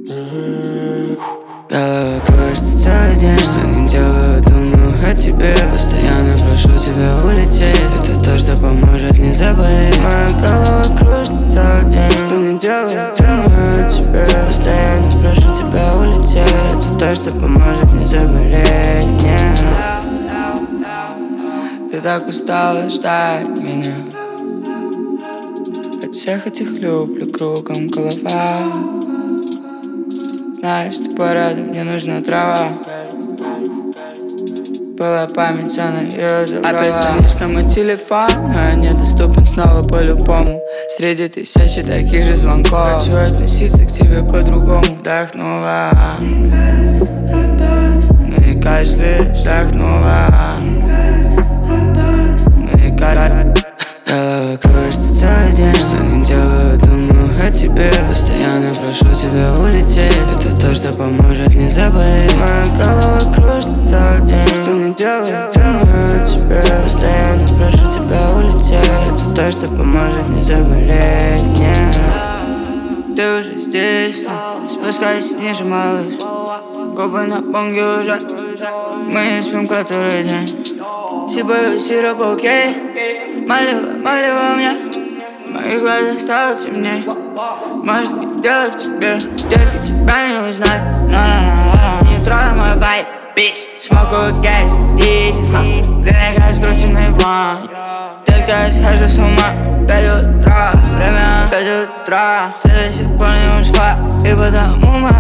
Голова кружится целый день, что не делаю, думаю о тебе. Постоянно прошу тебя улететь, это то, что поможет не заболеть. Моя голова кружится целый день, что не делаю, думаю о тебе. Постоянно прошу тебя улететь, это то, что поможет не заболеть. Ты так устала ждать меня, от всех этих люблю кругом голова. Знаешь, ты порядок, мне нужна трава. Была память, она ее забрала. Опять звонишь на мой телефон, но я недоступен снова по-любому. Среди тысячи таких же звонков хочу относиться к тебе по-другому. Вдохнула, мне кажется, лишь вдохнула. Голова кружится целый день, что не делаю, думаю о тебе. Постоянно прошу тебя улететь, это то, что поможет не заболеть. Моя голова кружится целый день, что не делаю, думаю о тебе. Постоянно прошу тебя улететь, это то, что поможет не заболеть. Ты уже здесь, спускайся ниже, малыш. Губы на бонге уже, мы не спим который день. Сипаю сироп, окей. Малево мне, в моих глазах стало темней. Может, не дело в тебе, детка, тебя не узнать. Не трогай мой вайб, бич. Смокаю гейс, дизи, в длинных скрученный бланк. Только я схожу с ума, 5 утра, время 5 утра. Ты до сих пор не ушла, и потому моя